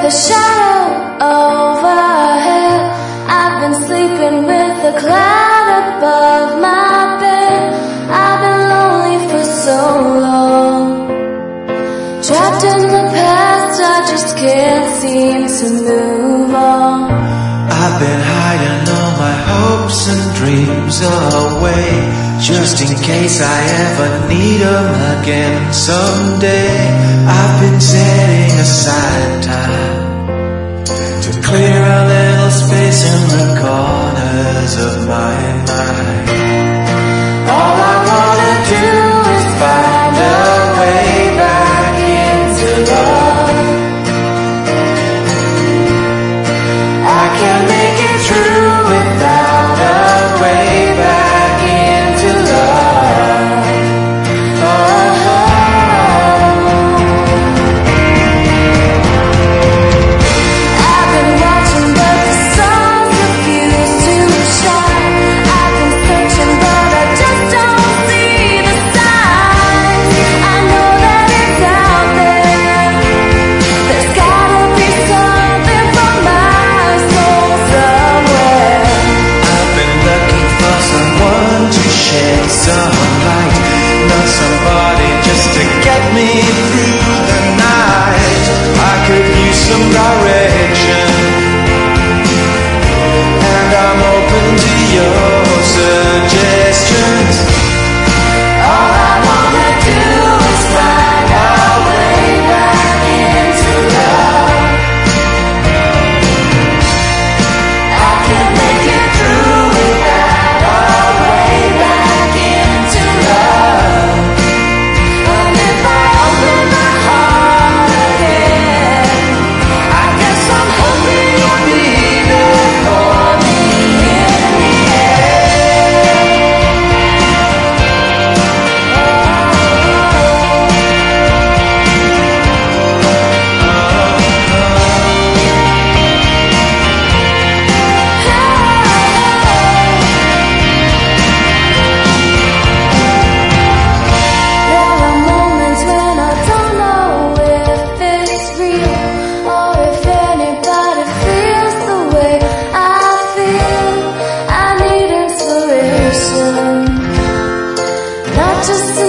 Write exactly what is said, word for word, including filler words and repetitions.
a shadow overhead. I've been sleeping with a cloud above my bed. I've been lonely for so long, trapped in the past, I just can't seem to move on. I've been hiding all my hopes and dreams away, just in case I ever need them again someday. I've been setting aside time to clear a little space in the corners of my mind. All I wanna do is find a way back into love. I can't make it through without a way back into love. Oh, I've been watching but the stars refuse to shine. I've been searching but I just don't see the signs. I know that it's out there. There's gotta be something for my soul somewhere. I've been looking for someone to shed some light, not somebody just to get me through the night. I could use some direction, and I'm open to your suggestions. All I wanna do is find a way back into love. I can't make it through without a way back into love. And if I open my heart again, I guess I'm hoping you'll be there for me in the There are moments when I don't know if it's real or if anybody feels the way I feel. I need inspiration, not just to